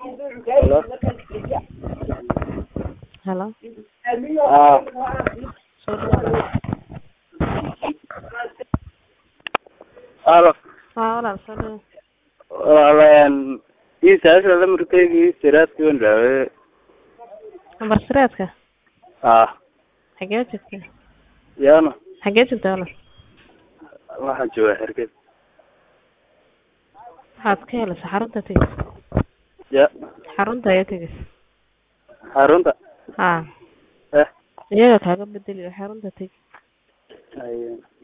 Hello. Hello. Hello. Walaal soo dhaw. Walaalaan isaas la markay siraadkii waan raaway. Number siraadka. Xagee joogtay? Yaana. Xagee joogtay walaal? Waxaan joogaa Hargeysa. Waxaad ka helaysaa xarunta tigis. Ya. Xarunta ayaa tigis. Xarunta. Iyaga kaaga bedeli xarunta tigis.